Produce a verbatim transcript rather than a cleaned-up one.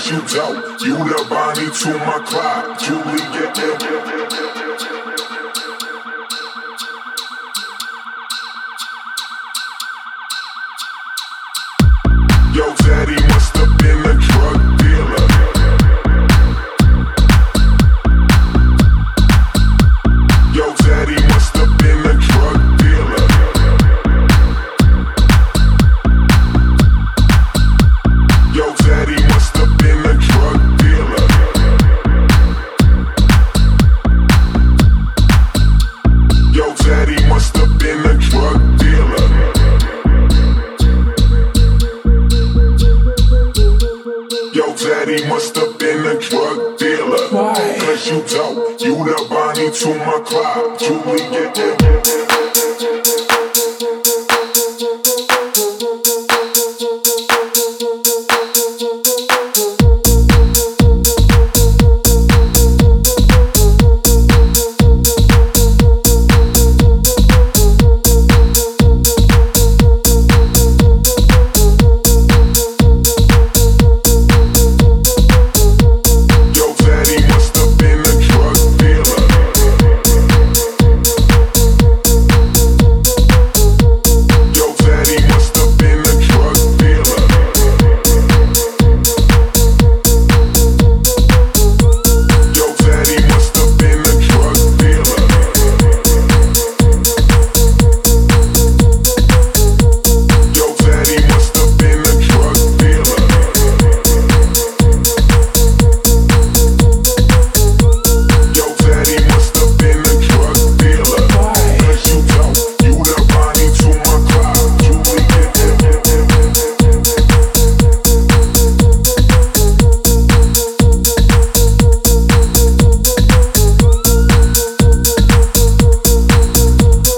cause you dope. You the Bonnie to my Clyde, Juliet. Yo, daddy must have been a drug dealer. Yo, daddy must have been a drug dealer. Yo, daddy must have been a drug dealer. Yo, daddy must have been a drug dealer. Yo, daddy must have been a drug dealer. Why? Cause you dope. You the Bonnie to my Clyde, Juliet.